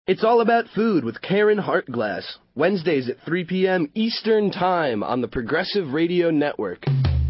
It's all about food with Karen Hartglass, Wednesdays at 3 p.m. Eastern Time on the Progressive Radio Network.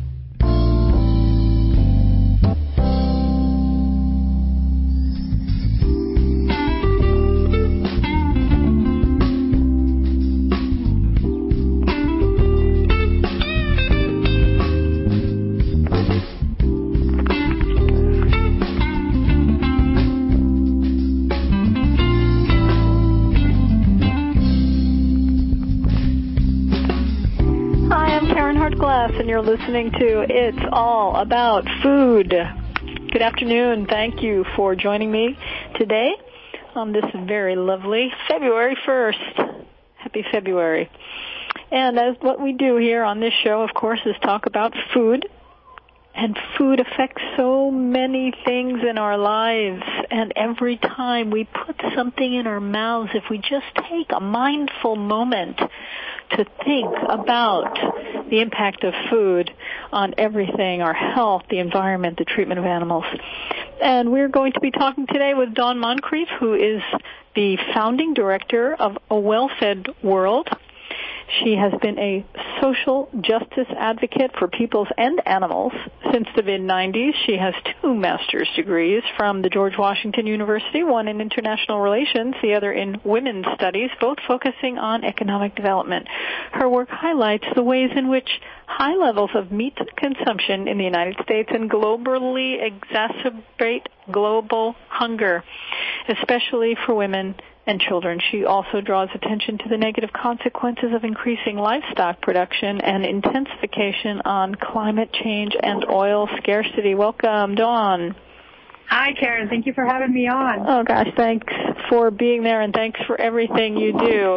And you're listening to It's All About Food. Good afternoon. Thank you for joining me today on this very lovely February 1st. Happy February. And as what we do here on this show, of course, is talk about food. And food affects so many things in our lives. And every time we put something in our mouths, if we just take a mindful moment to think about the impact of food on everything, our health, the environment, the treatment of animals. And we're going to be talking today with Dawn Moncrief, who is the founding director of A Well-Fed World. She has been a social justice advocate for peoples and animals since the mid-90s. She has 2 master's degrees from the George Washington University, one in international relations, the other in women's studies, both focusing on economic development. Her work highlights the ways in which high levels of meat consumption in the United States and globally exacerbate global hunger, especially for women and children. She also draws attention to the negative consequences of increasing livestock production and intensification on climate change and oil scarcity. Welcome, Dawn. Hi, Karen. Thank you for having me on. Oh, gosh, thanks for being there, and thanks for everything you do.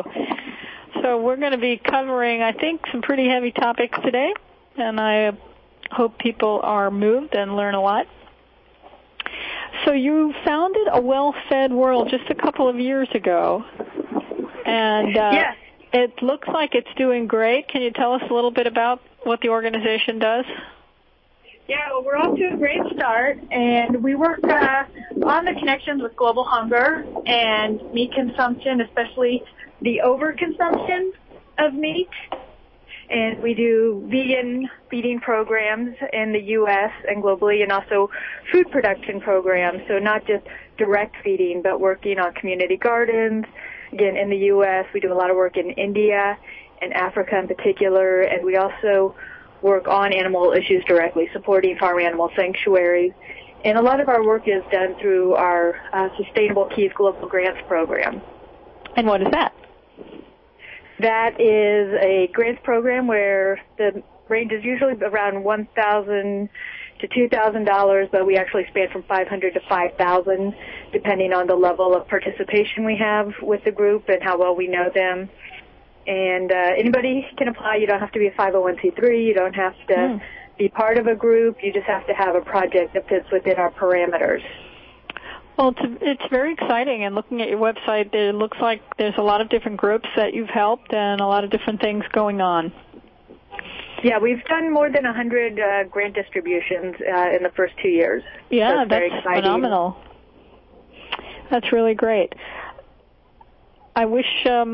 So we're going to be covering, I think, some pretty heavy topics today, and I hope people are moved and learn a lot. So you founded A Well-Fed World just a couple of years ago, and yes. It looks like it's doing great. Can you tell us a little bit about what the organization does? Yeah, well, we're off to a great start, and we work on the connections with global hunger and meat consumption, especially the overconsumption of meat. And we do vegan feeding programs in the U.S. and globally, and also food production programs. So not just direct feeding, but working on community gardens. Again, in the U.S., we do a lot of work in India and Africa in particular, and we also work on animal issues directly, supporting farm animal sanctuaries. And a lot of our work is done through our Sustainable Keys Global Grants program. And what is that? That is a grants program where the range is usually around $1,000 to $2,000, but we actually span from $500 to $5,000, depending on the level of participation we have with the group and how well we know them. And anybody can apply. You don't have to be a 501c3. You don't have to be part of a group. You just have to have a project that fits within our parameters. Well, it's very exciting, and looking at your website, it looks like there's a lot of different groups that you've helped and a lot of different things going on. Yeah, we've done more than 100 grant distributions in the first 2 years. Yeah, so that's phenomenal. That's really great. I wish,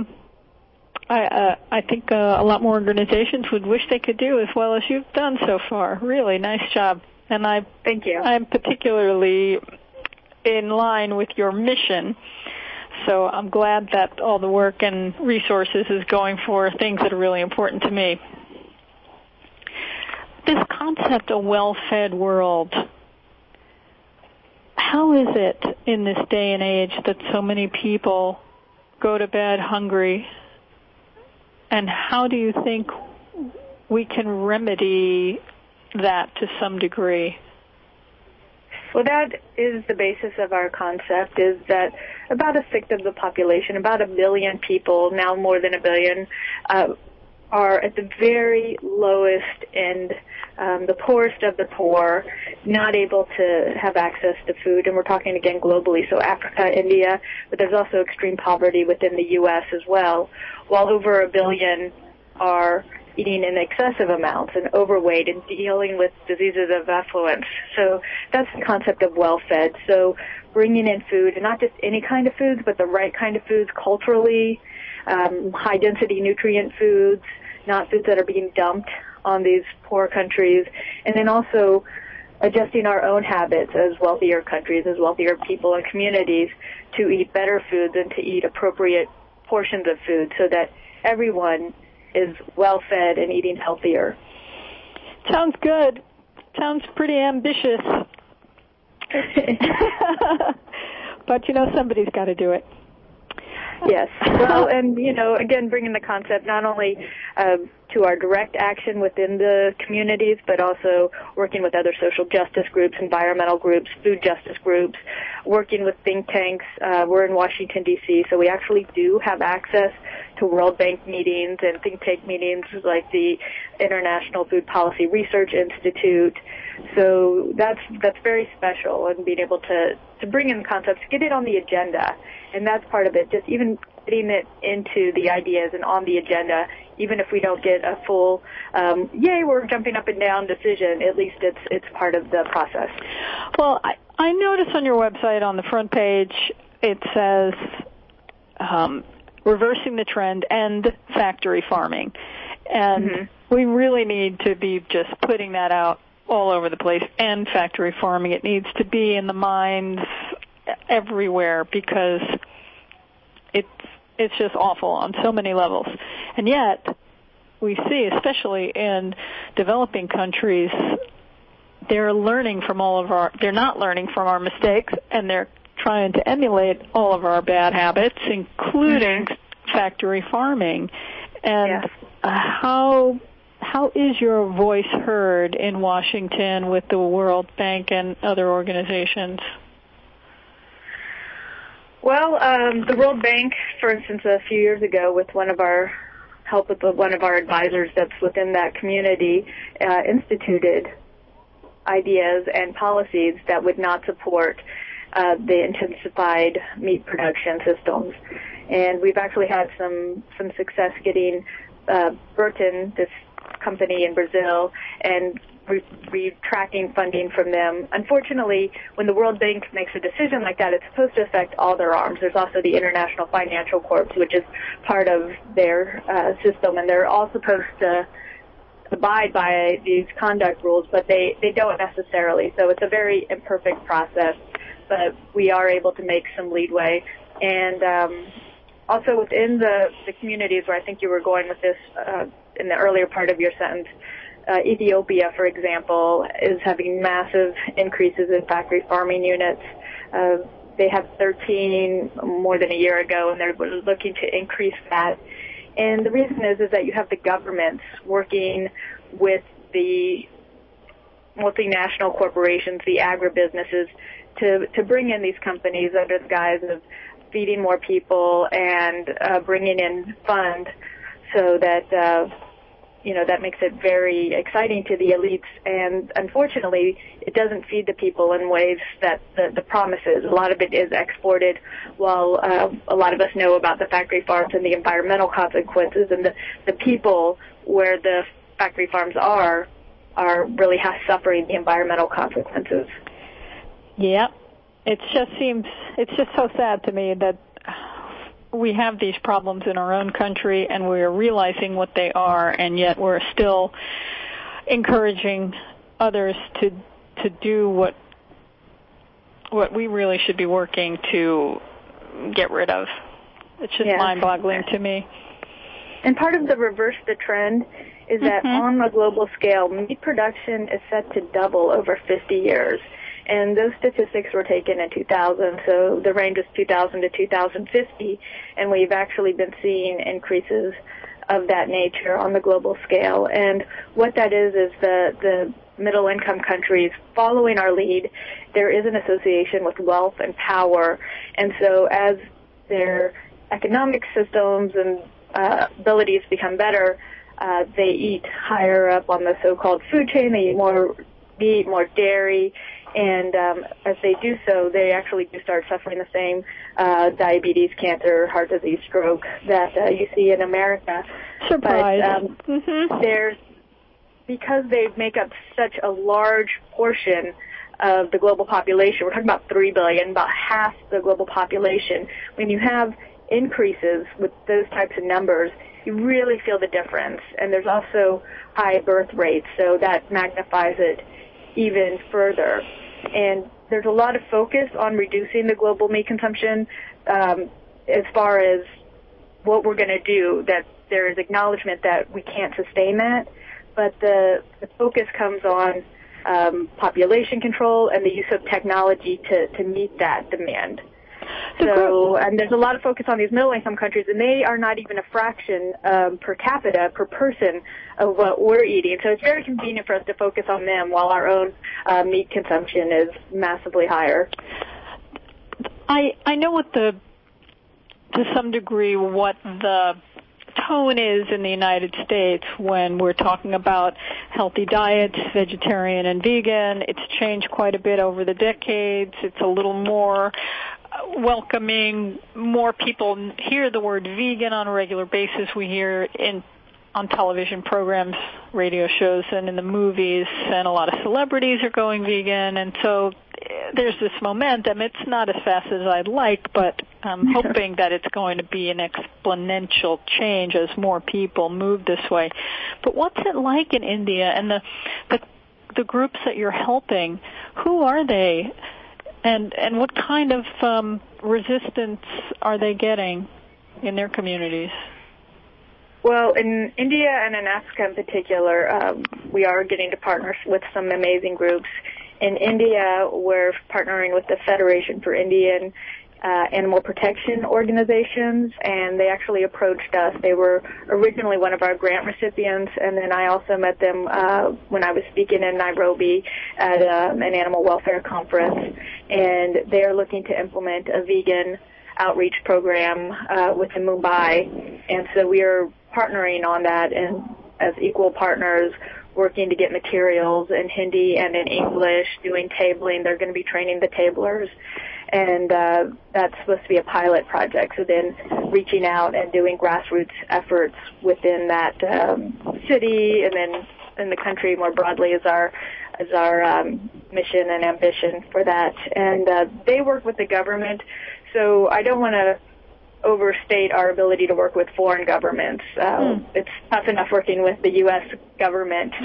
I think a lot more organizations would wish they could do as well as you've done so far. Really nice job. And Thank you. I'm particularly in line with your mission. So I'm glad that all the work and resources is going for things that are really important to me. This concept, A Well-Fed World, how is it in this day and age that so many people go to bed hungry? And how do you think we can remedy that to some degree? Well, that is the basis of our concept, is that about a sixth of the population, about 1 billion people, now more than 1 billion, are at the very lowest end, the poorest of the poor, not able to have access to food. And we're talking, again, globally, so Africa, India, but there's also extreme poverty within the U.S. as well, while over 1 billion are eating in excessive amounts and overweight and dealing with diseases of affluence. So that's the concept of well-fed. So bringing in food, and not just any kind of foods, but the right kind of foods culturally, high-density nutrient foods, not foods that are being dumped on these poor countries, and then also adjusting our own habits as wealthier countries, as wealthier people and communities, to eat better foods and to eat appropriate portions of food so that everyone is well-fed and eating healthier. Sounds good. Sounds pretty ambitious. But, somebody's got to do it. Yes. Well, and, again, bringing the concept not only to our direct action within the communities, but also working with other social justice groups, environmental groups, food justice groups, working with think tanks. We're in Washington, D.C., so we actually do have access to World Bank meetings and think tank meetings like the International Food Policy Research Institute. So that's very special, and being able to bring in concepts, get it on the agenda. And that's part of it, just even getting it into the ideas and on the agenda, even if we don't get a full, yay, we're jumping up and down decision, at least it's part of the process. Well, I noticed on your website on the front page, it says reversing the trend, end factory farming. And we really need to be just putting that out all over the place, end factory farming. It needs to be in the minds everywhere because it's just awful on so many levels. And yet, we see, especially in developing countries, they're learning from they're not learning from our mistakes, and they're trying to emulate all of our bad habits, including factory farming. And how is your voice heard in Washington with the World Bank and other organizations? Well, the World Bank, for instance, a few years ago, with one of our advisors that's within that community, instituted ideas and policies that would not support the intensified meat production systems. And we've actually had some success getting Burton, this company in Brazil, and retracting funding from them. Unfortunately, when the World Bank makes a decision like that, it's supposed to affect all their arms. There's also the International Financial Corps, which is part of their system, and they're all supposed to abide by these conduct rules, but they don't necessarily. So it's a very imperfect process, but we are able to make some leadway. And also within the communities where I think you were going with this in the earlier part of your sentence, Ethiopia, for example, is having massive increases in factory farming units. They had 13 more than a year ago, and they're looking to increase that. And the reason is that you have the governments working with the multinational corporations, the agribusinesses, to bring in these companies under the guise of feeding more people and bringing in funds so that that makes it very exciting to the elites, and unfortunately, it doesn't feed the people in ways that the promise is. A lot of it is exported, while a lot of us know about the factory farms and the environmental consequences, and the people where the factory farms are really suffering the environmental consequences. Yeah, it's just so sad to me that we have these problems in our own country, and we're realizing what they are, and yet we're still encouraging others to do what we really should be working to get rid of. It's just mind-boggling to me. And part of the reverse the trend is that on a global scale, meat production is set to double over 50 years. And those statistics were taken in 2000, so the range is 2000 to 2050, and we've actually been seeing increases of that nature on the global scale. And what that is the middle-income countries following our lead. There is an association with wealth and power, and so as their economic systems and abilities become better, they eat higher up on the so-called food chain. They eat more meat, more dairy, and as they do so, they actually do start suffering the same diabetes, cancer, heart disease, stroke that you see in America. Surprise. But there's, because they make up such a large portion of the global population, we're talking about 3 billion, about half the global population. When you have increases with those types of numbers, you really feel the difference. And there's also high birth rates, so that magnifies it even further. And there's a lot of focus on reducing the global meat consumption as far as what we're going to do, that there is acknowledgement that we can't sustain that. But the focus comes on population control and the use of technology to meet that demand. So, and there's a lot of focus on these middle-income countries, and they are not even a fraction per capita, per person, of what we're eating. So it's very convenient for us to focus on them while our own meat consumption is massively higher. I know to some degree what the tone is in the United States when we're talking about healthy diets, vegetarian and vegan. It's changed quite a bit over the decades. It's a little more welcoming. More people hear the word vegan on a regular basis. We hear it on television programs, radio shows, and in the movies, and a lot of celebrities are going vegan, and so there's this momentum. It's not as fast as I'd like, but I'm hoping that it's going to be an exponential change as more people move this way. But what's it like in India, and the groups that you're helping? Who are they, and what kind of resistance are they getting in their communities? Well, in India and in Africa in particular, we are getting to partner with some amazing groups. In India, we're partnering with the Federation for Indian Animal Protection Organizations, and they actually approached us. They were originally one of our grant recipients, and then I also met them when I was speaking in Nairobi at an animal welfare conference, and they are looking to implement a vegan outreach program within Mumbai, and so we are partnering on that and as equal partners, working to get materials in Hindi and in English, doing tabling. They're going to be training the tablers, and that's supposed to be a pilot project. So then reaching out and doing grassroots efforts within that city and then in the country more broadly is our mission and ambition for that. And they work with the government, so I don't want to overstate our ability to work with foreign governments. It's tough enough working with the U.S. government,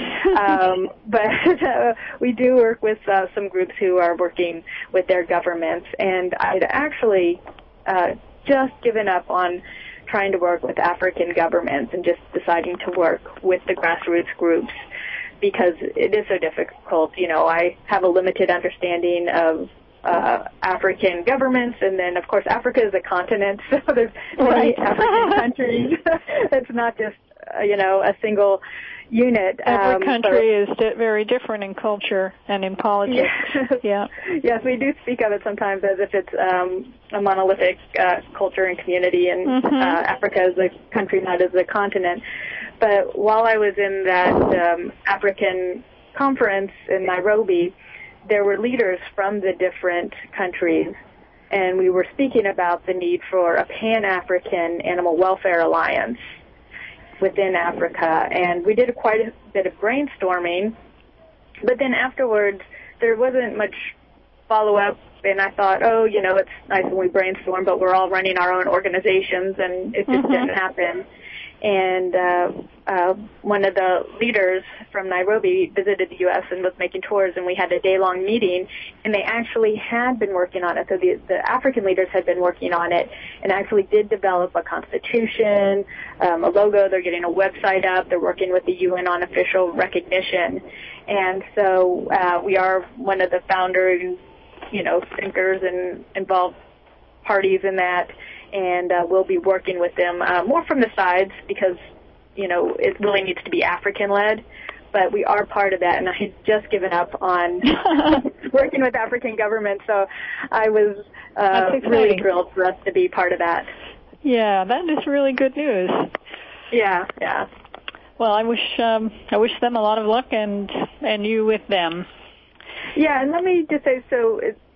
but we do work with some groups who are working with their governments, and I'd actually just given up on trying to work with African governments and just deciding to work with the grassroots groups because it is so difficult. You know, I have a limited understanding of African governments, and then of course Africa is a continent, so there's many African countries. It's not just a single unit. Every country is very different in culture and in politics. Yes. Yes, we do speak of it sometimes as if it's a monolithic culture and community, and Africa is a country, not as a continent. But while I was in that African conference in Nairobi, there were leaders from the different countries, and we were speaking about the need for a Pan-African Animal Welfare Alliance within Africa, and we did quite a bit of brainstorming, but then afterwards there wasn't much follow-up, and I thought, it's nice when we brainstorm, but we're all running our own organizations, and it just didn't happen. And one of the leaders from Nairobi visited the U.S. and was making tours, and we had a day-long meeting, and they actually had been working on it. So the African leaders had been working on it and actually did develop a constitution, a logo. They're getting a website up. They're working with the UN on official recognition. And so we are one of the founders, thinkers and involved parties in that. And we'll be working with them more from the sides because, it really needs to be African-led. But we are part of that, and I had just given up on working with African governments, so I was really thrilled for us to be part of that. Yeah, that is really good news. Yeah. Well, I wish them a lot of luck, and you with them. Yeah, and let me just say, so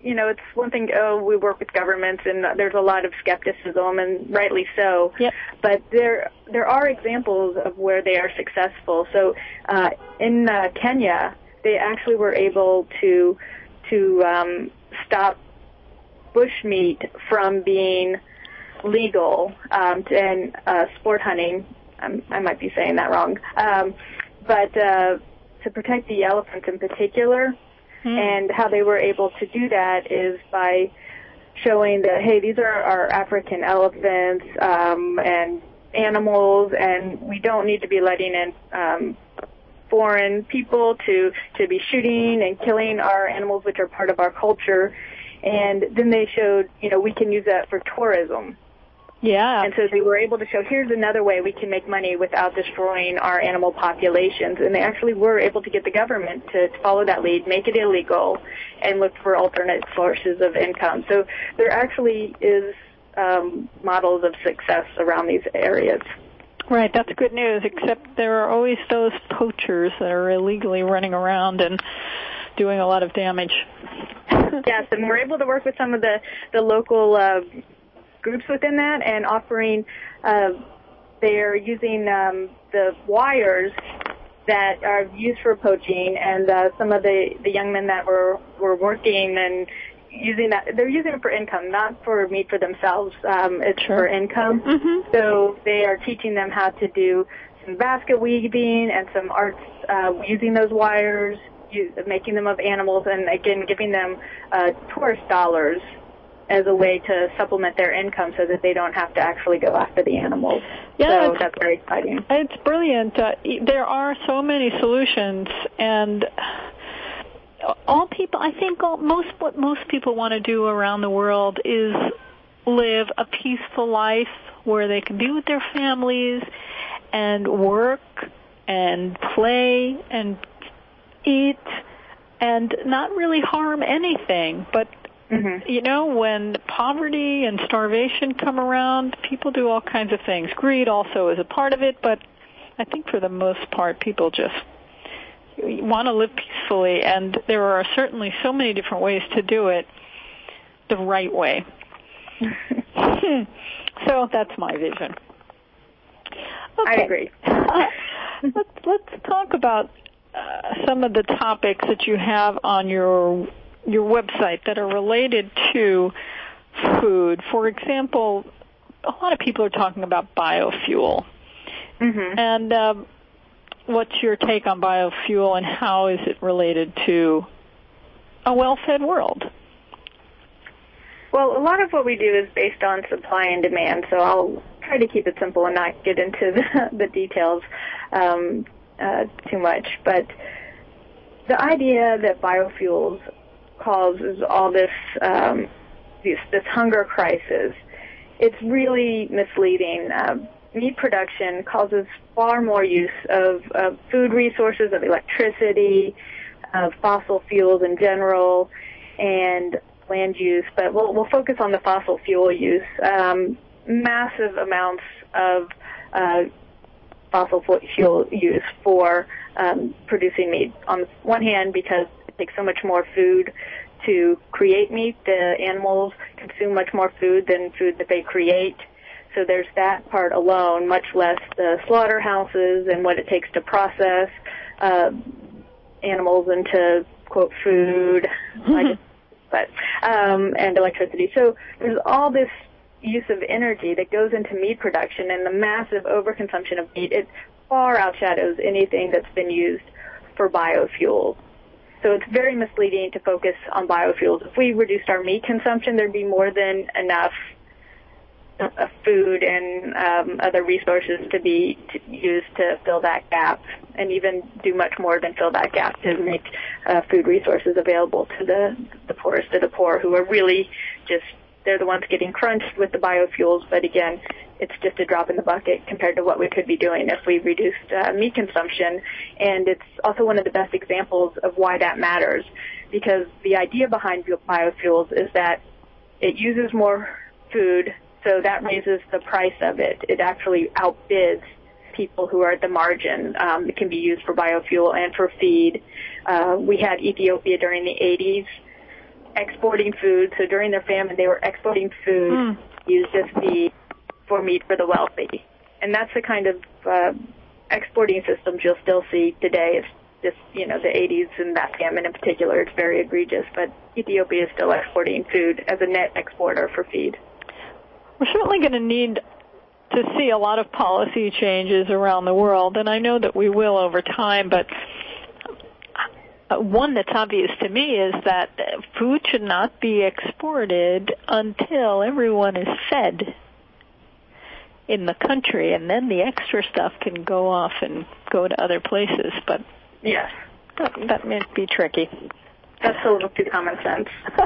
it's one thing, we work with governments and there's a lot of skepticism, and rightly so. Yep. But there are examples of where they are successful. So in Kenya, they actually were able to stop bushmeat from being legal and sport hunting. I might be saying that wrong. But to protect the elephants in particular. And how they were able to do that is by showing that, hey, these are our African elephants and animals, and we don't need to be letting in foreign people to be shooting and killing our animals, which are part of our culture. And then they showed, we can use that for tourism. Yeah. And so they were able to show, here's another way we can make money without destroying our animal populations. And they actually were able to get the government to follow that lead, make it illegal, and look for alternate sources of income. So there actually is models of success around these areas. Right, that's good news, except there are always those poachers that are illegally running around and doing a lot of damage. Yes, and we're able to work with some of the local groups within that and offering, they're using the wires that are used for poaching, and some of the young men that were working and using that, they're using it for income, not for meat for themselves. It's for income. Mm-hmm. So they are teaching them how to do some basket weaving and some arts using those wires, making them of animals, and again giving them tourist dollars as a way to supplement their income so that they don't have to actually go after the animals. Yeah, so that's very exciting. It's brilliant. There are so many solutions, and what most people want to do around the world is live a peaceful life where they can be with their families and work and play and eat and not really harm anything. But when poverty and starvation come around, people do all kinds of things. Greed also is a part of it, but I think for the most part, people just want to live peacefully, and there are certainly so many different ways to do it the right way. So that's my vision. Okay. I agree. Let's talk about some of the topics that you have on your website that are related to food. For example, a lot of people are talking about biofuel. Mm-hmm. And what's your take on biofuel, and how is it related to a well-fed world? Well, a lot of what we do is based on supply and demand, so I'll try to keep it simple and not get into the details too much. But the idea that biofuels causes all this hunger crisis, it's really misleading. Meat production causes far more use of food resources, of electricity, of fossil fuels in general, and land use. But we'll focus on the fossil fuel use. Massive amounts of fossil fuel use for producing meat. On the one hand, because it takes so much more food to create meat, the animals consume much more food than food that they create. So there's that part alone, much less the slaughterhouses and what it takes to process animals into, quote, food, and electricity. So there's all this use of energy that goes into meat production, and the massive overconsumption of meat, it far outshadows anything that's been used for biofuels. So it's very misleading to focus on biofuels. If we reduced our meat consumption, there'd be more than enough food and other resources to be used to fill that gap, and even do much more than fill that gap to make food resources available to the poorest of the poor, who are really just, they're the ones getting crunched with the biofuels. But again, it's just a drop in the bucket compared to what we could be doing if we reduced meat consumption. And it's also one of the best examples of why that matters, because the idea behind biofuels is that it uses more food, so that raises the price of it. It actually outbids people who are at the margin. It can be used for biofuel and for feed. We had Ethiopia during the 80s exporting food. So during their famine, they were exporting food used as feed for meat for the wealthy. And that's the kind of exporting systems you'll still see today. It's just, the 80s and that famine in particular, it's very egregious. But Ethiopia is still exporting food as a net exporter for feed. We're certainly going to need to see a lot of policy changes around the world, and I know that we will over time, but one that's obvious to me is that food should not be exported until everyone is fed in the country, and then the extra stuff can go off and go to other places. But yes, that may be tricky. That's a little too common sense.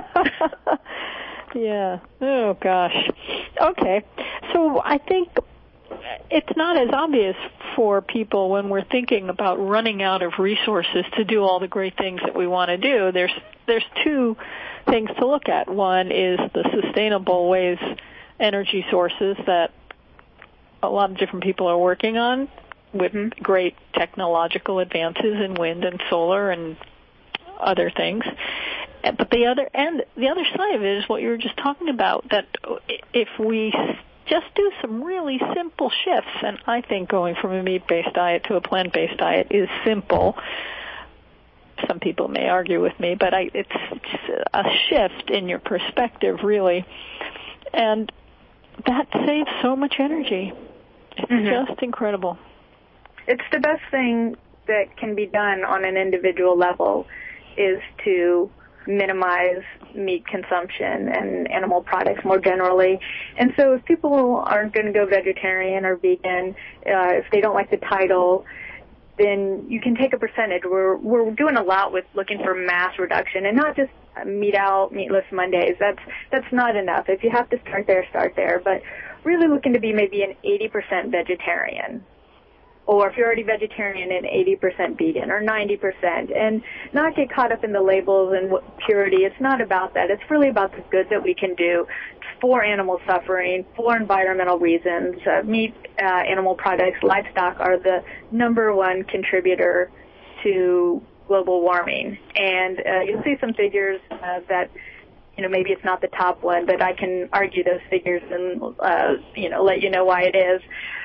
Yeah. Oh, gosh. Okay. So I think it's not as obvious for people when we're thinking about running out of resources to do all the great things that we want to do. There's two things to look at. One is the sustainable ways, energy sources that a lot of different people are working on with great technological advances in wind and solar and other things. But the other side of it is what you were just talking about, that if we just do some really simple shifts, and I think going from a meat-based diet to a plant-based diet is simple. Some people may argue with me, but it's a shift in your perspective, really. And that saves so much energy. It's just incredible. It's the best thing that can be done on an individual level is to minimize meat consumption and animal products more generally. And so if people aren't going to go vegetarian or vegan, if they don't like the title, then you can take a percentage. We're doing a lot with looking for mass reduction and not just meat out, meatless Mondays. That's not enough. If you have to start there, start there. But really looking to be maybe an 80% vegetarian. Or if you're already vegetarian, an 80% vegan or 90%, and not get caught up in the labels and purity. It's not about that. It's really about the good that we can do for animal suffering, for environmental reasons. Meat, animal products, livestock are the number one contributor to global warming. And you'll see some figures that, maybe it's not the top one, but I can argue those figures and, let you know why it is.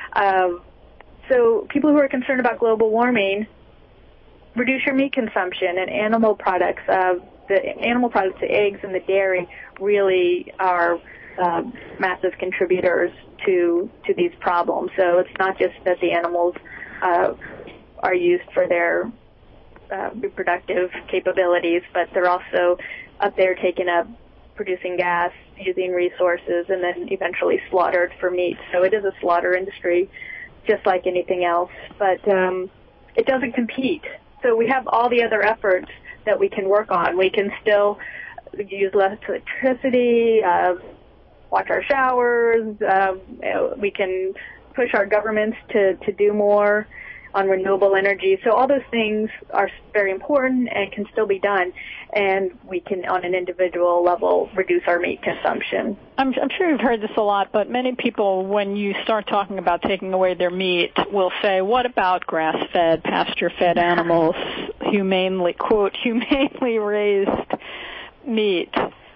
So people who are concerned about global warming, reduce your meat consumption and animal products. The animal products, the eggs and the dairy, really are massive contributors to these problems. So it's not just that the animals are used for their reproductive capabilities, but they're also up there taking up producing gas, using resources, and then eventually slaughtered for meat. So it is a slaughter industry, just like anything else, but it doesn't compete. So we have all the other efforts that we can work on. We can still use less electricity, watch our showers. We can push our governments to do more on renewable energy. So all those things are very important and can still be done, and we can, on an individual level, reduce our meat consumption. I'm sure you've heard this a lot, but many people, when you start talking about taking away their meat, will say, what about grass-fed, pasture-fed animals, humanely raised meat?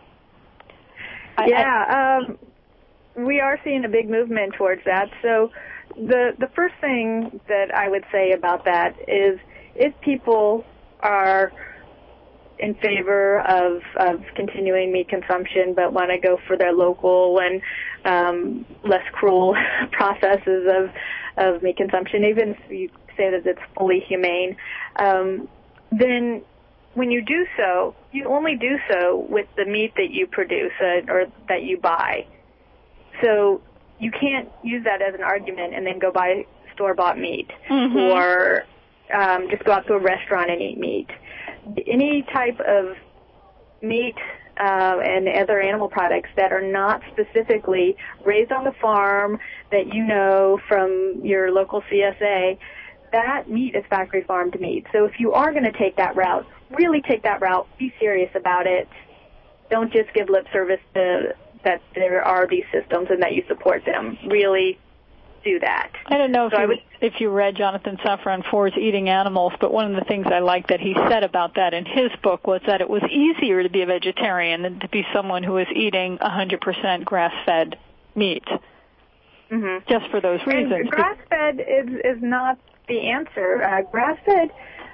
We are seeing a big movement towards that. So the first thing that I would say about that is if people are in favor of continuing meat consumption but want to go for their local and less cruel processes of meat consumption, even if you say that it's fully humane, then when you do so, you only do so with the meat that you produce or that you buy. So you can't use that as an argument and then go buy store-bought meat or just go out to a restaurant and eat meat. Any type of meat and other animal products that are not specifically raised on the farm that you know from your local CSA, that meat is factory farmed meat. So if you are going to take that route, really take that route. Be serious about it. Don't just give lip service to that there are these systems and that you support them. Really do that. I don't know if you read Jonathan Safran Foer's Eating Animals, but one of the things I liked that he said about that in his book was that it was easier to be a vegetarian than to be someone who is eating 100% grass-fed meat. Mm-hmm. Just for those reasons. And grass-fed is not the answer. Grass-fed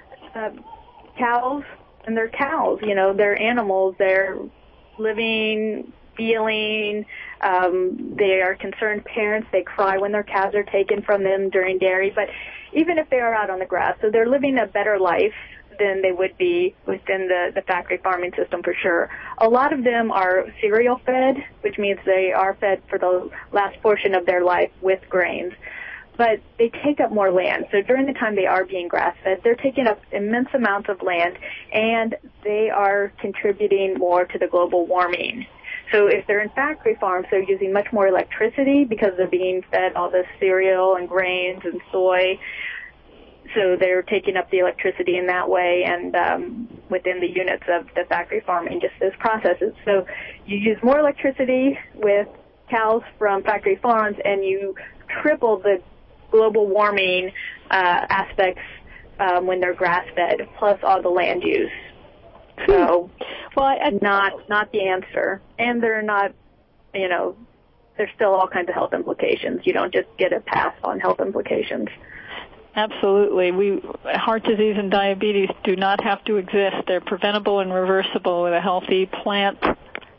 cows, and they're cows, they're animals, they're living, feeling, they are concerned parents, they cry when their calves are taken from them during dairy, but even if they are out on the grass, so they're living a better life than they would be within the factory farming system for sure. A lot of them are cereal fed, which means they are fed for the last portion of their life with grains. But they take up more land. So during the time they are being grass-fed, they're taking up immense amounts of land, and they are contributing more to the global warming. So if they're in factory farms, they're using much more electricity because they're being fed all this cereal and grains and soy. So they're taking up the electricity in that way and within the units of the factory farming, just those processes. So you use more electricity with cows from factory farms, and you triple the global warming aspects when they're grass-fed, plus all the land use. So, not the answer. And they're not, there's still all kinds of health implications. You don't just get a pass on health implications. Absolutely. Heart disease and diabetes do not have to exist. They're preventable and reversible with a healthy plant-based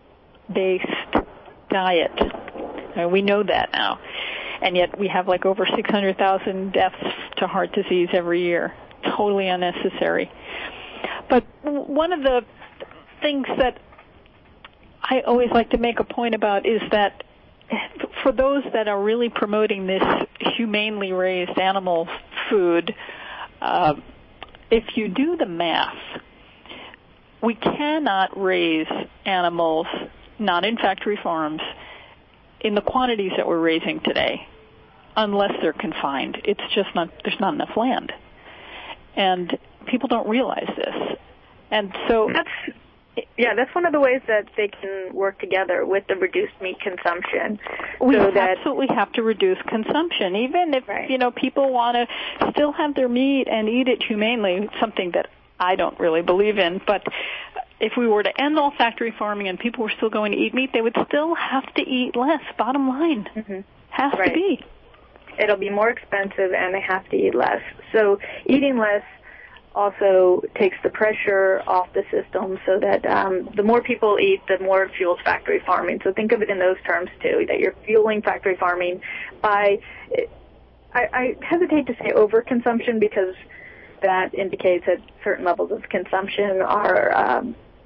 diet. We know that now. And yet we have like over 600,000 deaths to heart disease every year. Totally unnecessary. But one of the things that I always like to make a point about is that for those that are really promoting this humanely raised animal food, if you do the math, we cannot raise animals, not in factory farms, in the quantities that we're raising today, unless they're confined. It's just there's not enough land. And people don't realize this. And so that's one of the ways that they can work together with the reduced meat consumption. We absolutely have to reduce consumption, even if, people want to still have their meat and eat it humanely, something that I don't really believe in. But if we were to end all factory farming and people were still going to eat meat, they would still have to eat less. Bottom line, has to be. It'll be more expensive, and they have to eat less. So eating less also takes the pressure off the system, so that the more people eat, the more it fuels factory farming. So think of it in those terms, too, that you're fueling factory farming by, I hesitate to say overconsumption, because that indicates that certain levels of consumption are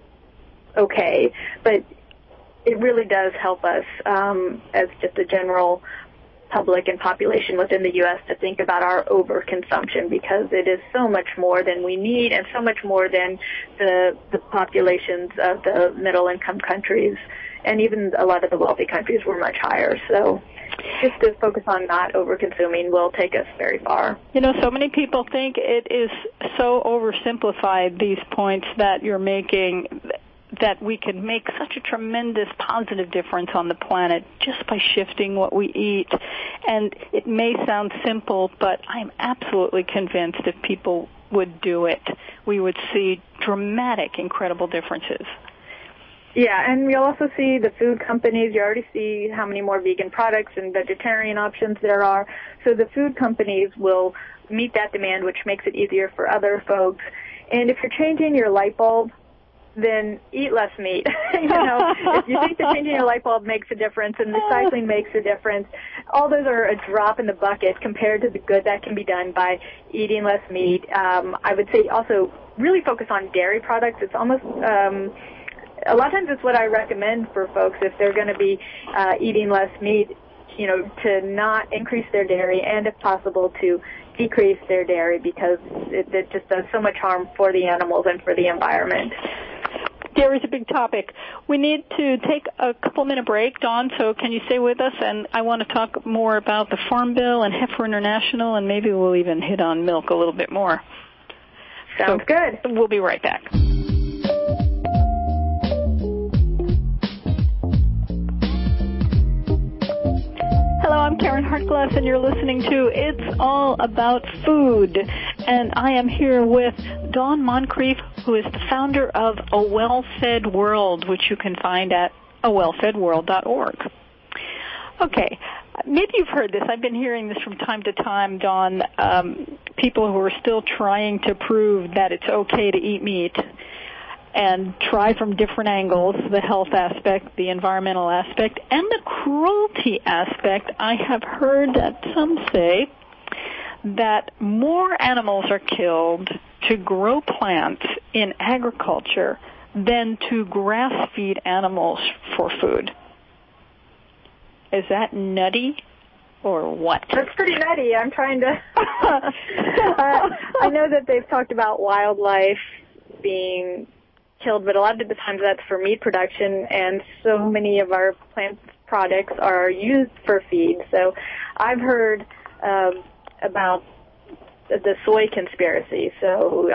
okay, but it really does help us as just a general public and population within the U.S. to think about our overconsumption, because it is so much more than we need and so much more than the populations of the middle-income countries, and even a lot of the wealthy countries were much higher. So just to focus on not overconsuming will take us very far. So many people think it is so oversimplified, these points that you're making, that we can make such a tremendous positive difference on the planet just by shifting what we eat. And it may sound simple, but I'm absolutely convinced if people would do it, we would see dramatic, incredible differences. Yeah, and you'll also see the food companies. You already see how many more vegan products and vegetarian options there are. So the food companies will meet that demand, which makes it easier for other folks. And if you're changing your light bulb, then eat less meat. If you think that changing your light bulb makes a difference and recycling makes a difference, all those are a drop in the bucket compared to the good that can be done by eating less meat. I would say also really focus on dairy products. It's almost a lot of times it's what I recommend for folks if they're going to be eating less meat, to not increase their dairy, and if possible to decrease their dairy, because it just does so much harm for the animals and for the environment. Dairy is a big topic. We need to take a couple-minute break, Dawn, so can you stay with us? And I want to talk more about the Farm Bill and Heifer International, and maybe we'll even hit on milk a little bit more. Sounds good. We'll be right back. Hello, I'm Karen Hartglass, and you're listening to It's All About Food. And I am here with Dawn Moncrief, who is the founder of A Well-Fed World, which you can find at awellfedworld.org. Okay, maybe you've heard this. I've been hearing this from time to time, Dawn. People who are still trying to prove that it's okay to eat meat and try from different angles, the health aspect, the environmental aspect, and the cruelty aspect. I have heard that some say that more animals are killed to grow plants in agriculture than to grass-feed animals for food. Is that nutty or what? That's pretty nutty. I'm trying to... I know that they've talked about wildlife being killed, but a lot of the times that's for meat production, and so many of our plant products are used for feed. So I've heard about the soy conspiracy. So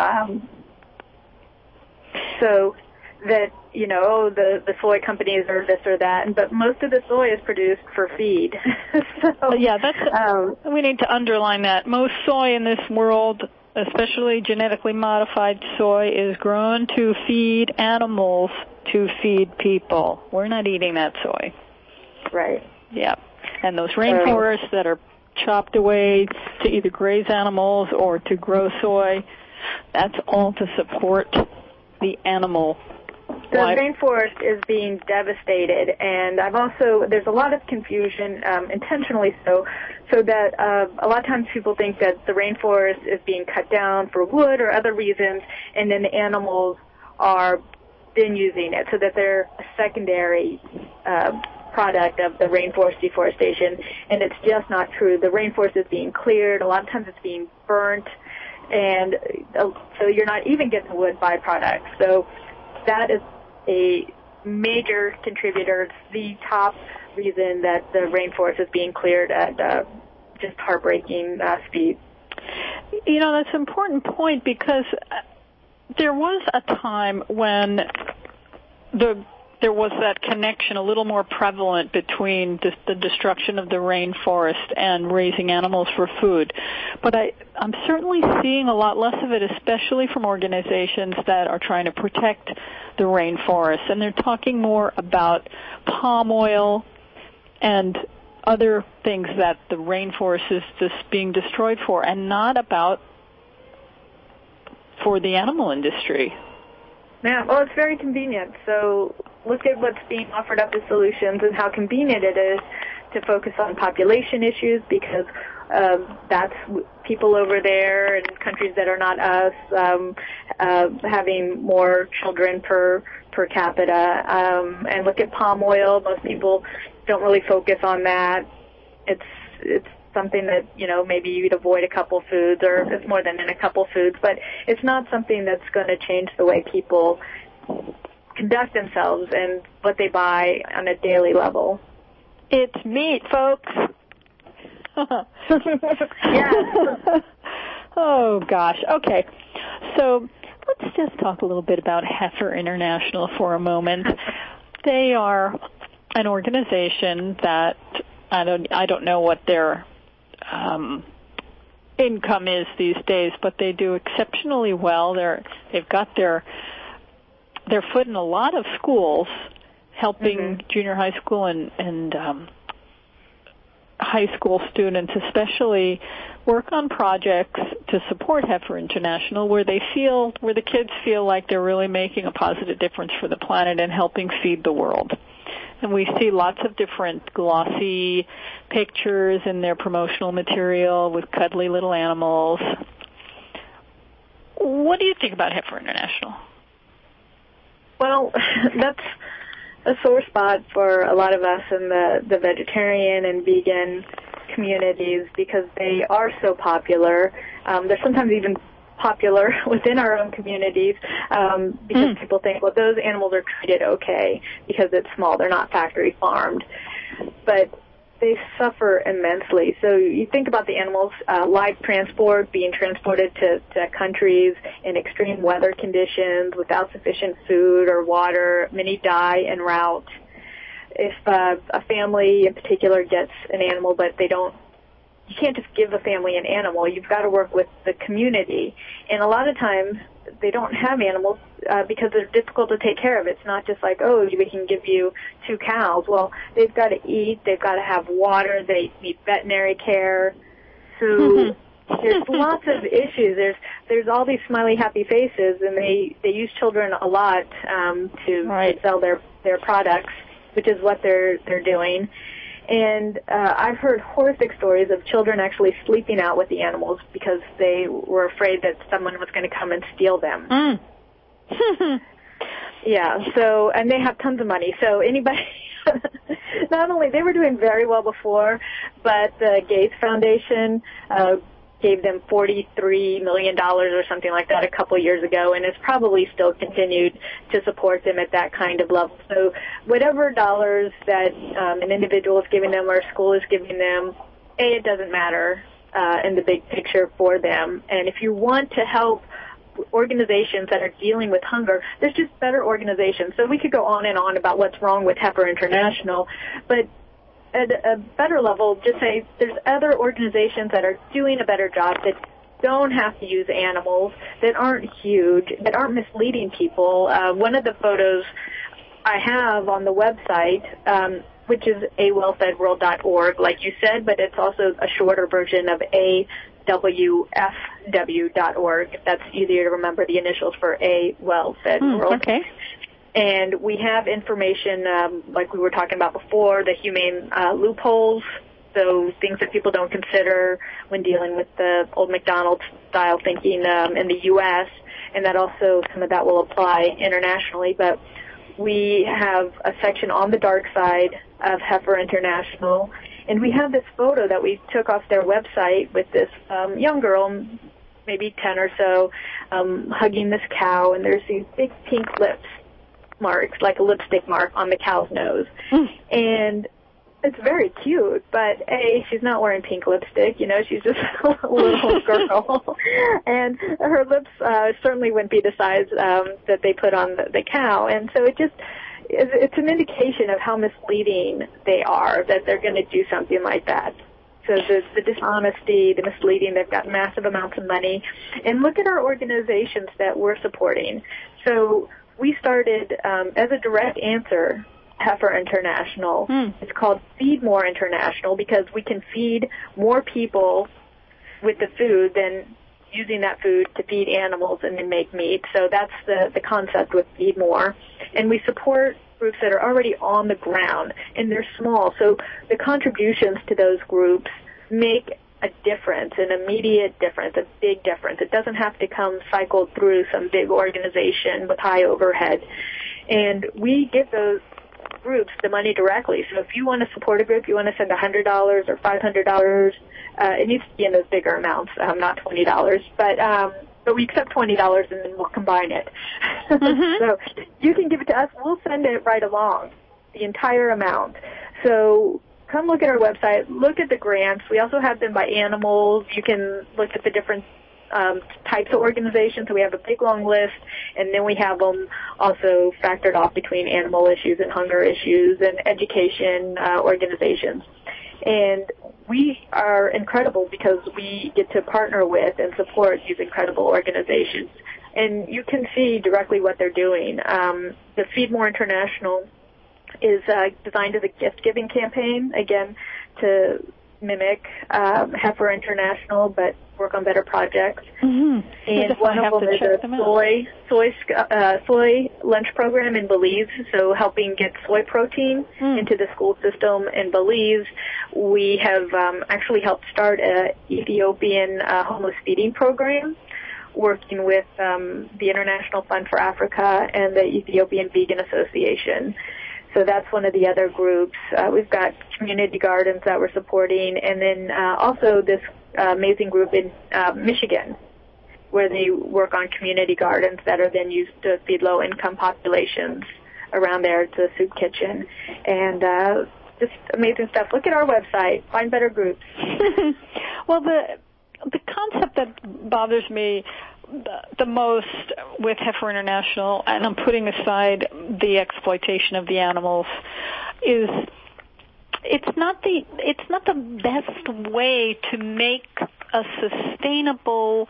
that, you know, the soy companies are this or that, but most of the soy is produced for feed. So, yeah, that's we need to underline that. Most soy in this world, especially genetically modified soy, is grown to feed animals, to feed people. We're not eating that soy. Right. Yeah. And those rainforests that are chopped away to either graze animals or to grow soy, that's all to support the animal. The rainforest is being devastated, and there's a lot of confusion, intentionally so that a lot of times people think that the rainforest is being cut down for wood or other reasons, and then the animals are then using it, so that they're a secondary product of the rainforest deforestation, and it's just not true. The rainforest is being cleared. A lot of times it's being burnt, and so you're not even getting wood byproducts. So that is a major contributor. It's the top reason that the rainforest is being cleared at just heartbreaking speed. You know, that's an important point, because there was a time when there was that connection a little more prevalent between the destruction of the rainforest and raising animals for food. But I'm certainly seeing a lot less of it, especially from organizations that are trying to protect the rainforest. And they're talking more about palm oil and other things that the rainforest is just being destroyed for, and not about for the animal industry. Yeah, well, it's very convenient. So look at what's being offered up as solutions and how convenient it is to focus on population issues, because that's people over there in countries that are not us having more children per capita. And look at palm oil. Most people don't really focus on that. It's something that, you know, maybe you'd avoid a couple foods, or it's more than in a couple foods, but it's not something that's going to change the way people conduct themselves and what they buy on a daily level. It's meat, folks. Yeah. Oh, gosh. Okay. So let's just talk a little bit about Heifer International for a moment. They are an organization that I don't know what their income is these days, but they do exceptionally well. They've got their foot in a lot of schools, helping junior high school and high school students especially work on projects to support Heifer International, where the kids feel like they're really making a positive difference for the planet and helping feed the world. And we see lots of different glossy pictures in their promotional material with cuddly little animals. What do you think about Heifer International? Well, that's a sore spot for a lot of us in the vegetarian and vegan communities, because they are so popular. They're sometimes even popular within our own communities, because people think, well, those animals are treated okay because it's small, they're not factory farmed. But they suffer immensely. So you think about the animals, live transport, being transported to countries in extreme weather conditions without sufficient food or water. Many die en route. if a family in particular gets an animal, but you can't just give a family an animal. You've got to work with the community. And a lot of times they don't have animals because they're difficult to take care of. It's not just like, oh, we can give you 2 cows. Well, they've got to eat. They've got to have water. They need veterinary care. So there's lots of issues. There's all these smiley, happy faces, and they use children a lot to sell their products, which is what they're doing. And I've heard horrific stories of children actually sleeping out with the animals because they were afraid that someone was going to come and steal them. Yeah, so, and they have tons of money. So anybody, not only, they were doing very well before, but the Gates Foundation gave them $43 million or something like that a couple years ago, and it's probably still continued to support them at that kind of level. So whatever dollars that an individual is giving them or a school is giving them, it doesn't matter in the big picture for them. And if you want to help organizations that are dealing with hunger, there's just better organizations. So we could go on and on about what's wrong with Heifer International, but at a better level, just say there's other organizations that are doing a better job that don't have to use animals, that aren't huge, that aren't misleading people. One of the photos I have on the website, which is awellfedworld.org, like you said, but it's also a shorter version of awfw.org. That's easier to remember the initials for A Well Fed World. Okay. And we have information, like we were talking about before, the humane loopholes, so things that people don't consider when dealing with the old McDonald's-style thinking in the U.S., and that also some of that will apply internationally. But we have a section on the dark side of Heifer International, and we have this photo that we took off their website with this young girl, maybe 10 or so, hugging this cow, and there's these big pink lips. Marks, like a lipstick mark on the cow's nose. And it's very cute, but A, she's not wearing pink lipstick, she's just a little girl. And her lips certainly wouldn't be the size that they put on the cow. And so it's an indication of how misleading they are, that they're going to do something like that. So the dishonesty, the misleading, they've got massive amounts of money. And look at our organizations that we're supporting. So we started as a direct answer, Heifer International. It's called Feed More International because we can feed more people with the food than using that food to feed animals and then make meat. So that's the concept with Feed More. And we support groups that are already on the ground, and they're small. So the contributions to those groups make a difference, an immediate difference, a big difference. It doesn't have to come cycled through some big organization with high overhead. And we give those groups the money directly. So if you want to support a group, you want to send $100 or $500, it needs to be in those bigger amounts, not $20. But we accept $20 and then we'll combine it. So you can give it to us. We'll send it right along, the entire amount. So come look at our website, look at the grants. We also have them by animals. You can look at the different types of organizations. So we have a big long list, and then we have them also factored off between animal issues and hunger issues and education organizations. And we are incredible because we get to partner with and support these incredible organizations. And you can see directly what they're doing. The Feed More International is designed as a gift-giving campaign, again, to mimic Heifer International, but work on better projects. And one of them is a soy lunch program in Belize, so helping get soy protein into the school system in Belize. We have actually helped start an Ethiopian homeless feeding program, working with the International Fund for Africa and the Ethiopian Vegan Association. So that's one of the other groups. We've got community gardens that we're supporting, and then also this amazing group in Michigan, where they work on community gardens that are then used to feed low-income populations around there. It's a soup kitchen, and just amazing stuff. Look at our website. Find better groups. Well, the concept that bothers me the most with Heifer International, and I'm putting aside the exploitation of the animals, is it's not the best way to make a sustainable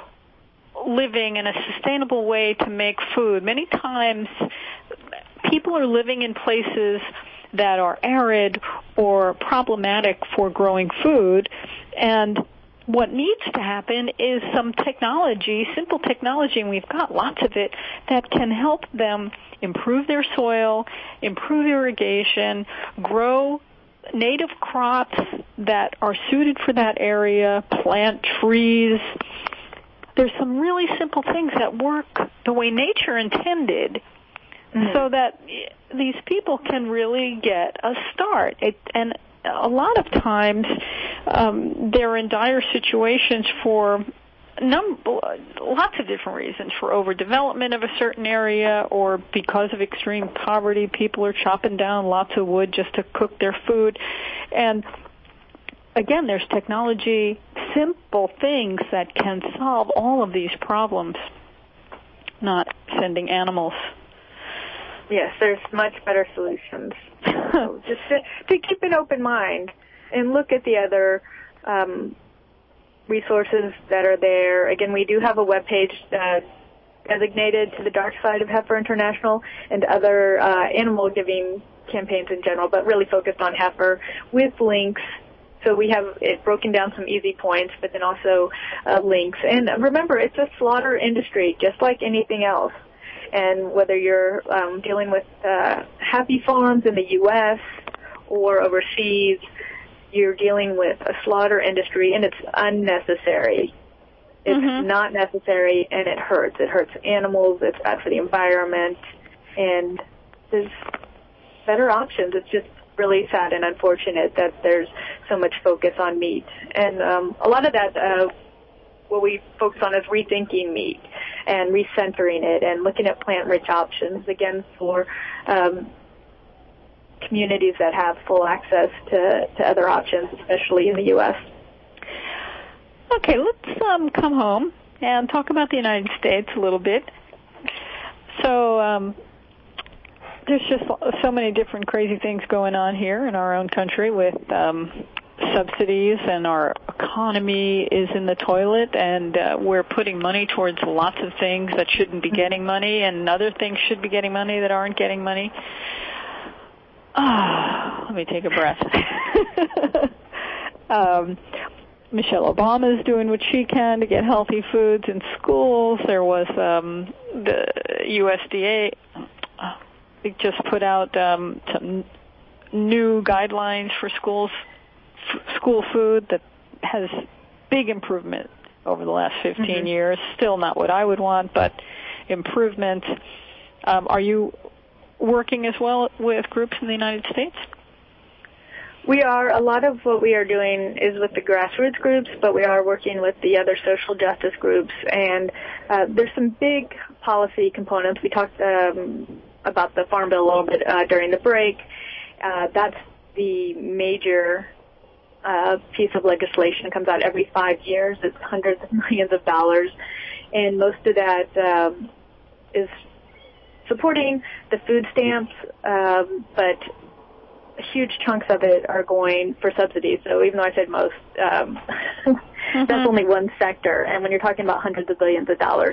living and a sustainable way to make food. Many times people are living in places that are arid or problematic for growing food, and what needs to happen is some technology, simple technology, and we've got lots of it, that can help them improve their soil, improve irrigation, grow native crops that are suited for that area, plant trees. There's some really simple things that work the way nature intended, so that these people can really get a start. And a lot of times they're in dire situations for lots of different reasons, for overdevelopment of a certain area, or because of extreme poverty. People are chopping down lots of wood just to cook their food. And again, there's technology, simple things that can solve all of these problems, not sending animals. Yes, there's much better solutions. So just to keep an open mind and look at the other resources that are there. Again, we do have a webpage designated to the dark side of Heifer International and other animal-giving campaigns in general, but really focused on heifer with links. So we have it broken down some easy points, but then also links. And remember, it's a slaughter industry, just like anything else. And whether you're dealing with happy farms in the U.S. or overseas, you're dealing with a slaughter industry, and it's unnecessary. It's not necessary, and it hurts. It hurts animals. It's bad for the environment, and there's better options. It's just really sad and unfortunate that there's so much focus on meat. And a lot of that, what we focus on is rethinking meat and recentering it and looking at plant-rich options, again, for communities that have full access to other options, especially in the U.S. Okay, let's come home and talk about the United States a little bit. So there's just so many different crazy things going on here in our own country with subsidies, and our economy is in the toilet, and we're putting money towards lots of things that shouldn't be getting money, and other things should be getting money that aren't getting money. Let me take a breath. Michelle Obama is doing what she can to get healthy foods in schools. There was the USDA just put out some new guidelines for school food that has big improvement over the last 15 years. Still not what I would want, but improvement. Are you working as well with groups in the United States? We are. A lot of what we are doing is with the grassroots groups, but we are working with the other social justice groups, and there's some big policy components. We talked about the Farm Bill a little bit during the break. That's the major piece of legislation that comes out every 5 years. It's hundreds of millions of dollars, and most of that is supporting the food stamps, but huge chunks of it are going for subsidies. So even though I said most, that's only one sector. And when you're talking about hundreds of billions of dollars,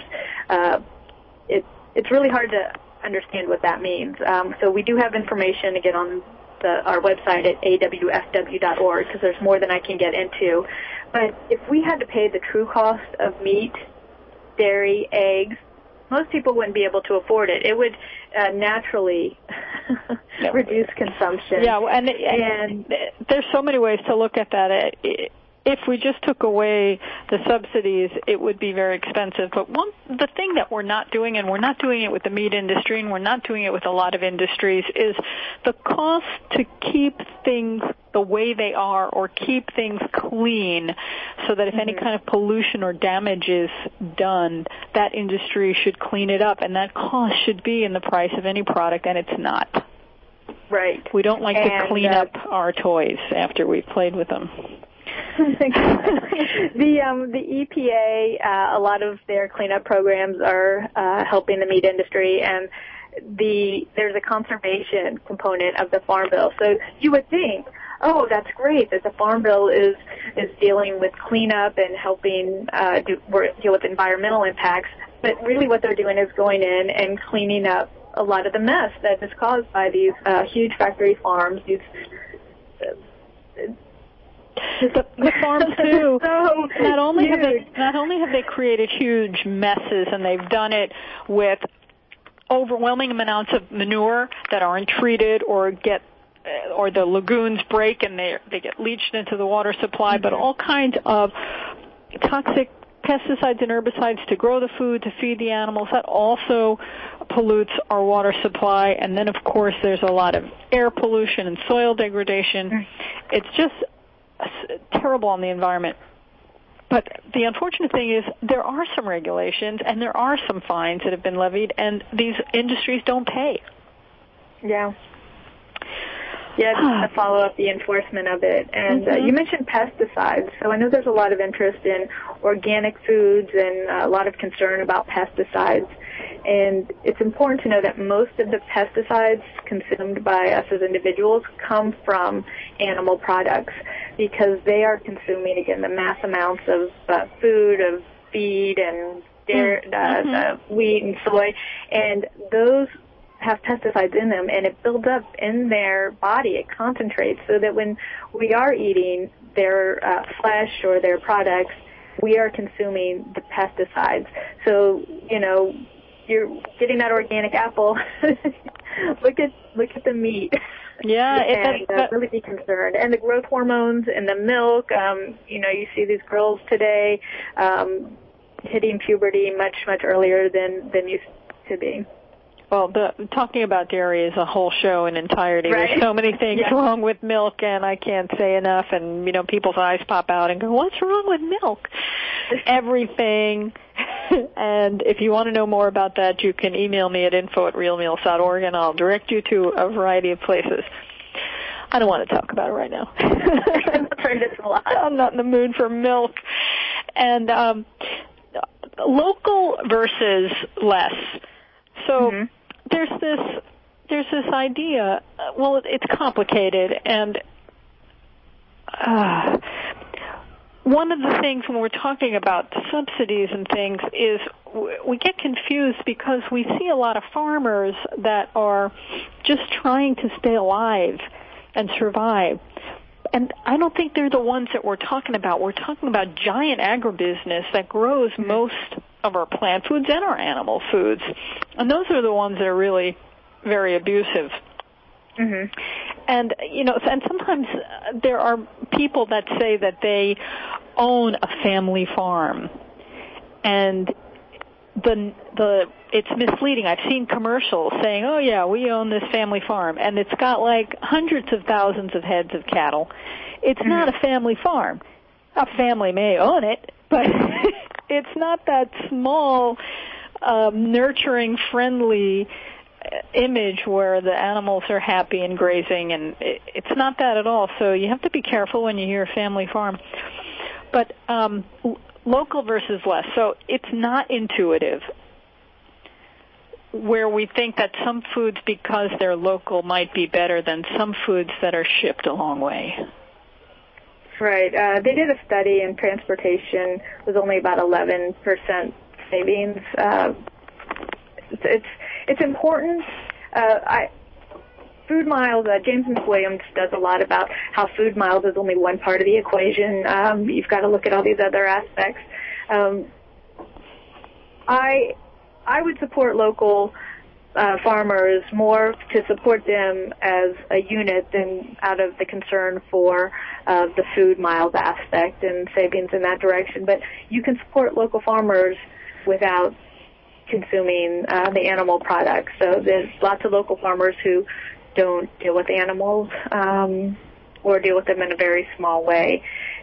it's really hard to understand what that means. So we do have information, again, on our website at awfw.org, because there's more than I can get into. But if we had to pay the true cost of meat, dairy, eggs, most people wouldn't be able to afford it. It would naturally reduce consumption. Yeah, and there's so many ways to look at that. If we just took away the subsidies, it would be very expensive. But the thing that we're not doing, and we're not doing it with the meat industry, and we're not doing it with a lot of industries, is the cost to keep things the way they are, or keep things clean, so that if any kind of pollution or damage is done, that industry should clean it up, and that cost should be in the price of any product, and it's not. Right. We don't like to clean up our toys after we've played with them. The EPA, a lot of their cleanup programs are helping the meat industry, and there's a conservation component of the Farm Bill. So you would think, oh, that's great that the Farm Bill is dealing with cleanup and helping deal with environmental impacts. But really what they're doing is going in and cleaning up a lot of the mess that is caused by these huge factory farms, these the farms too. So not only have they created huge messes, and they've done it with overwhelming amounts of manure that aren't treated or the lagoons break and they get leached into the water supply, but all kinds of toxic pesticides and herbicides to grow the food, to feed the animals. That also pollutes our water supply. And then, of course, there's a lot of air pollution and soil degradation. It's just terrible on the environment. But the unfortunate thing is there are some regulations and there are some fines that have been levied, and these industries don't pay. Yeah. Yeah, just to follow up the enforcement of it. And you mentioned pesticides. So I know there's a lot of interest in organic foods and a lot of concern about pesticides. And it's important to know that most of the pesticides consumed by us as individuals come from animal products, because they are consuming, again, the mass amounts of food, of feed and dairy, wheat and soy. And those have pesticides in them, and it builds up in their body. It concentrates, so that when we are eating their flesh or their products, we are consuming the pesticides. So, you're getting that organic apple. look at the meat. Yeah, and really be concerned. And the growth hormones in the milk. You see these girls today hitting puberty much earlier than used to be. Well, talking about dairy is a whole show in entirety. Right. There's so many things wrong with milk, and I can't say enough. And, people's eyes pop out and go, what's wrong with milk? Everything. And if you want to know more about that, you can email me at info@realmeals.org, and I'll direct you to a variety of places. I don't want to talk about it right now. I'm not in the mood for milk. And local versus less. So there's this idea. Well, it's complicated, and one of the things when we're talking about subsidies and things is we get confused because we see a lot of farmers that are just trying to stay alive and survive. And I don't think they're the ones that we're talking about. We're talking about giant agribusiness that grows most of our plant foods and our animal foods. And those are the ones that are really very abusive. And, and sometimes there are people that say that they own a family farm. And it's misleading. I've seen commercials saying, oh, yeah, we own this family farm. And it's got like hundreds of thousands of heads of cattle. It's not a family farm. A family may own it, but it's not that small, nurturing, friendly image where the animals are happy and grazing, and it's not that at all. So you have to be careful when you hear family farm. But local versus less. So it's not intuitive, where we think that some foods, because they're local, might be better than some foods that are shipped a long way. Right. They did a study, and transportation was only about 11% savings. It's important. Food miles, James McWilliams does a lot about how food miles is only one part of the equation. You've got to look at all these other aspects. I would support local farmers more to support them as a unit than out of the concern for the food miles aspect and savings in that direction. But you can support local farmers without consuming the animal products. So there's lots of local farmers who don't deal with animals or deal with them in a very small way.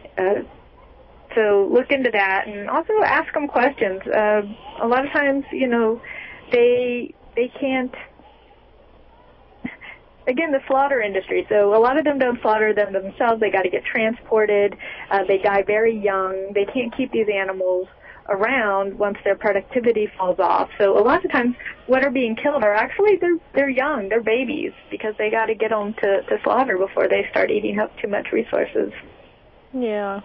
So look into that, and also ask them questions. A lot of times, they can't. again, the slaughter industry. So a lot of them don't slaughter them themselves. They got to get transported. They die very young. They can't keep these animals around once their productivity falls off. So a lot of times what are being killed are actually they're young, they're babies, because they got to get them to slaughter before they start eating up too much resources. Yeah.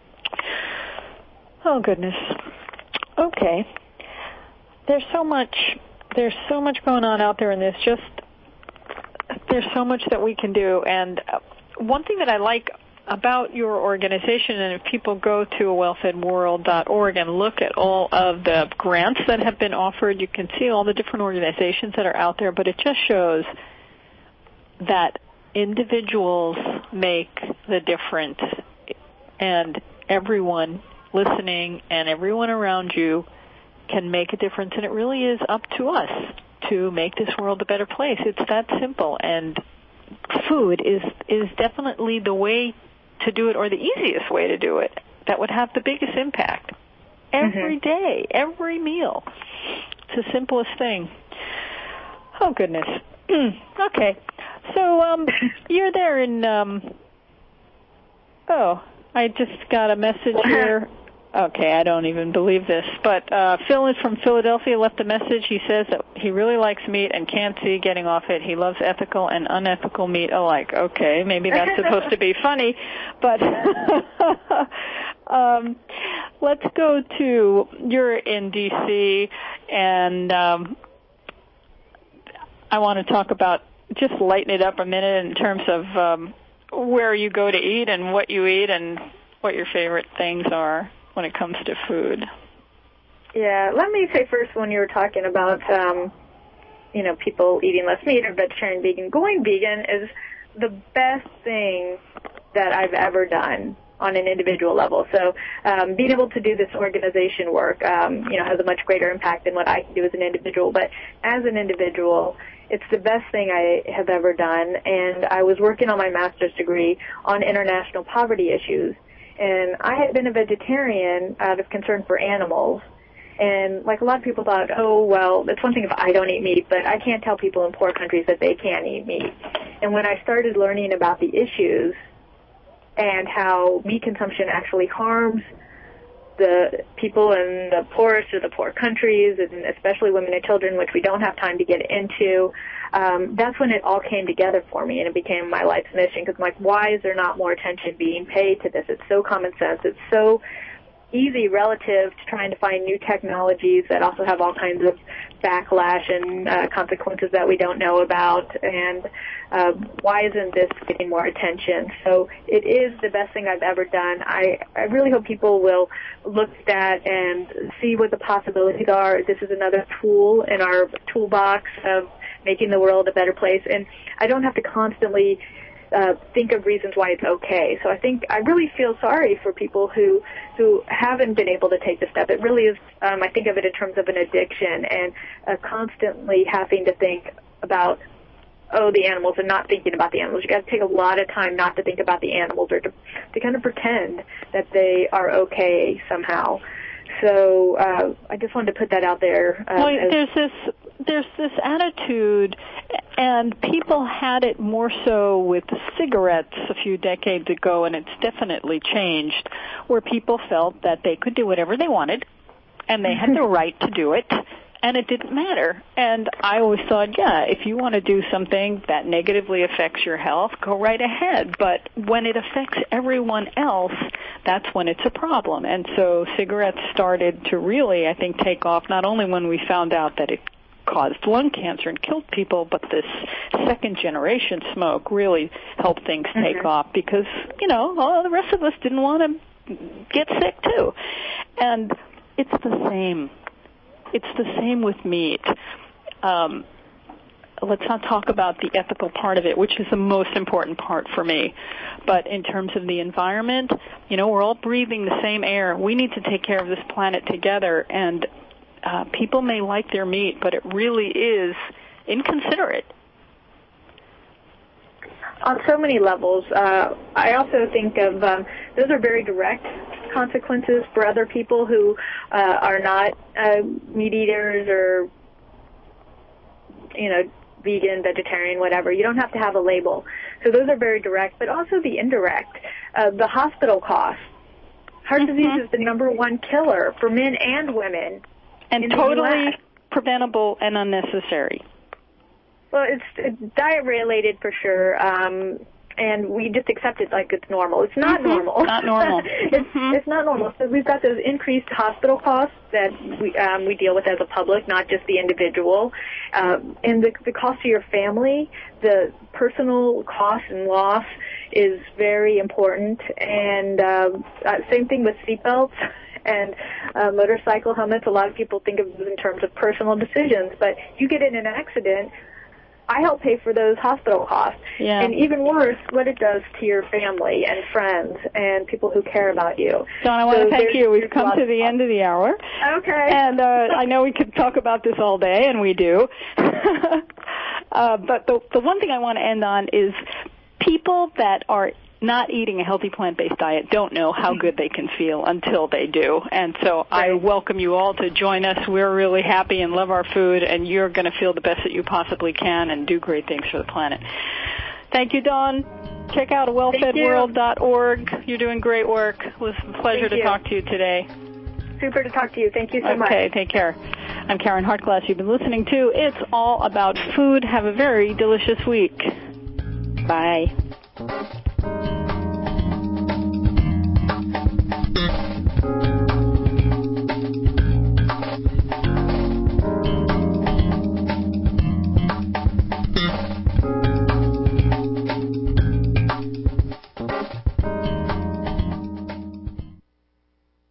Oh, goodness. Okay. There's so much going on out there in this. There's so much that we can do. And one thing that I like about your organization, and if people go to wellfedworld.org and look at all of the grants that have been offered, you can see all the different organizations that are out there, but it just shows that individuals make the difference, and everyone listening and everyone around you can make a difference, and it really is up to us to make this world a better place. It's that simple, and food is definitely the way to do it, or the easiest way to do it, that would have the biggest impact. Every day, every meal. It's the simplest thing. Oh, goodness. Okay. So you're there in, I just got a message here. Okay, I don't even believe this. But Phil is from Philadelphia, left a message. He says that he really likes meat and can't see getting off it. He loves ethical and unethical meat alike. Okay, maybe that's supposed to be funny. But let's go to, you're in D.C., and I want to talk about, just lighten it up a minute in terms of where you go to eat and what you eat and what your favorite things are when it comes to food. Yeah, let me say first, when you were talking about, people eating less meat or vegetarian, vegan, going vegan is the best thing that I've ever done on an individual level. So being able to do this organization work, has a much greater impact than what I can do as an individual. But as an individual, it's the best thing I have ever done. And I was working on my master's degree on international poverty issues. And I had been a vegetarian out of concern for animals. And like a lot of people thought, oh, well, it's one thing if I don't eat meat, but I can't tell people in poor countries that they can't eat meat. And when I started learning about the issues and how meat consumption actually harms the people in the poorest of the poor countries, and especially women and children, which we don't have time to get into, that's when it all came together for me, and it became my life's mission. Because I'm like, why is there not more attention being paid to this? It's so common sense. It's so easy relative to trying to find new technologies that also have all kinds of backlash and consequences that we don't know about. And why isn't this getting more attention? So it is the best thing I've ever done. I really hope people will look at that and see what the possibilities are. This is another tool in our toolbox of making the world a better place. And I don't have to constantly think of reasons why it's okay. So I really feel sorry for people who haven't been able to take the step. It really is, I think of it in terms of an addiction, and constantly having to think about, the animals, and not thinking about the animals. You got to take a lot of time not to think about the animals, or to kind of pretend that they are okay somehow. So I just wanted to put that out there. There's this attitude, and people had it more so with cigarettes a few decades ago, and it's definitely changed, where people felt that they could do whatever they wanted, and they had the right to do it, and it didn't matter. And I always thought, if you want to do something that negatively affects your health, go right ahead. But when it affects everyone else, that's when it's a problem. And so cigarettes started to really, I think, take off, not only when we found out that it caused lung cancer and killed people, but this second-generation smoke really helped things take off, because, all the rest of us didn't want to get sick too. And it's the same. It's the same with meat. Let's not talk about the ethical part of it, which is the most important part for me. But in terms of the environment, we're all breathing the same air. We need to take care of this planet together. And people may like their meat, but it really is inconsiderate. On so many levels. I also think of those are very direct consequences for other people who are not meat eaters, or vegan, vegetarian, whatever. You don't have to have a label. So those are very direct, but also the indirect. The hospital costs. Heart disease is the number one killer for men and women. And totally preventable and unnecessary. Well, it's diet-related for sure, and we just accept it like it's normal. It's not normal. Not normal. It's not normal. So we've got those increased hospital costs that we deal with as a public, not just the individual, and the cost to your family, the personal cost and loss is very important. And same thing with seatbelts and motorcycle helmets. A lot of people think of them in terms of personal decisions, but you get in an accident, I help pay for those hospital costs. Yeah. And even worse, what it does to your family and friends and people who care about you. Dawn, I want to thank you. We've come to the end of the hour. Okay. And I know we could talk about this all day, and we do. But the one thing I want to end on is people that are not eating a healthy plant-based diet don't know how good they can feel until they do. And so I welcome you all to join us. We're really happy and love our food, and you're going to feel the best that you possibly can and do great things for the planet. Thank you, Dawn. Check out wellfedworld.org. You're doing great work. It was a pleasure to talk to you today. Super to talk to you. Thank you so much. Okay, take care. I'm Karen Hartglass. You've been listening to It's All About Food. Have a very delicious week. Bye.